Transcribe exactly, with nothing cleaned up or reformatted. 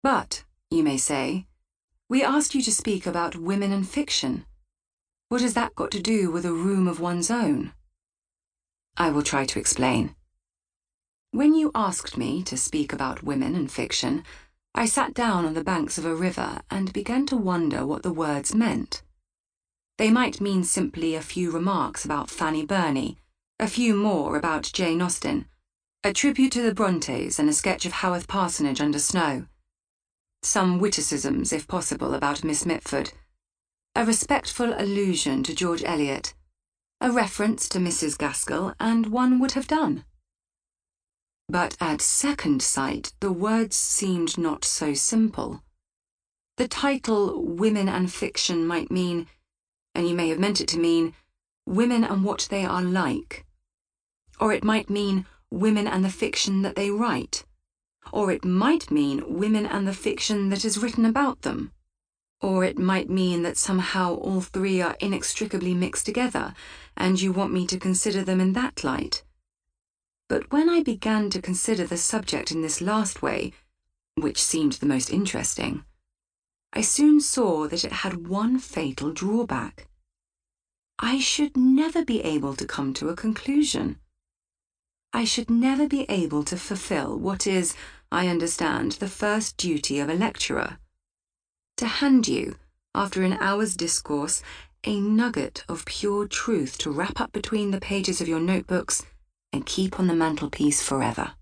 But, you may say, we asked you to speak about women and fiction. What has that got to do with a room of one's own? I will try to explain. When you asked me to speak about women and fiction, I sat down on the banks of a river and began to wonder what the words meant. They might mean simply a few remarks about Fanny Burney, a few more about Jane Austen, a tribute to the Brontes and a sketch of Haworth Parsonage under snow. Some witticisms, if possible, about Miss Mitford, a respectful allusion to George Eliot, a reference to Missus Gaskell, and one would have done. But at second sight, the words seemed not so simple. The title Women and Fiction might mean, and you may have meant it to mean, women and what they are like. Or it might mean women and the fiction that they write. Or it might mean women and the fiction that is written about them. Or it might mean that somehow all three are inextricably mixed together, and you want me to consider them in that light. But when I began to consider the subject in this last way, which seemed the most interesting, I soon saw that it had one fatal drawback. I should never be able to come to a conclusion. I should never be able to fulfill what is, I understand, the first duty of a lecturer. To hand you, after an hour's discourse, a nugget of pure truth to wrap up between the pages of your notebooks and keep on the mantelpiece forever.